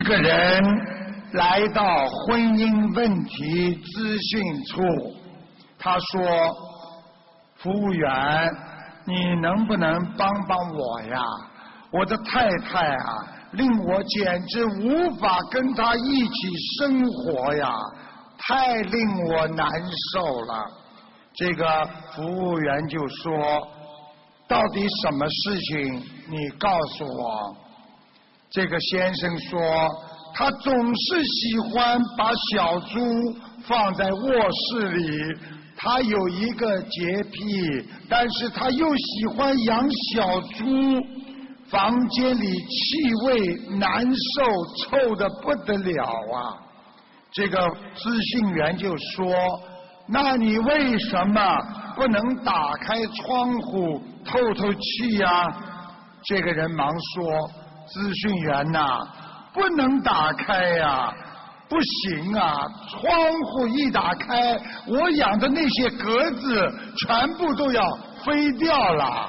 个人来到婚姻问题咨询处，他说：“服务员，你能不能帮帮我呀？我的太太啊，令我简直无法跟她一起生活呀，太令我难受了。”这个服务员就说：“到底什么事情？你告诉我。”这个先生说：“他总是喜欢把小猪放在卧室里，他有一个洁癖，但是他又喜欢养小猪，房间里气味难受，臭得不得了啊。”这个咨询员就说：“那你为什么不能打开窗户透透气呀？”这个人忙说：“咨询员呐，不能打开呀，不行啊！窗户一打开，我养的那些鸽子全部都要飞掉了。”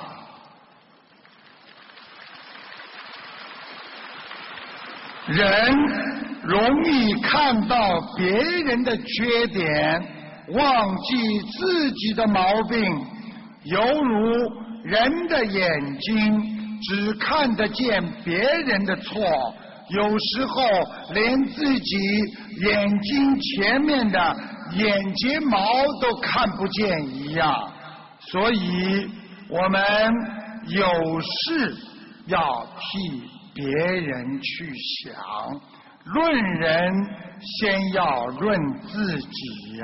人容易看到别人的缺点，忘记自己的毛病，犹如人的眼睛只看得见别人的错，有时候连自己眼睛前面的眼睫毛都看不见一样。所以我们有事要替别人去想，论人先要论自己呀。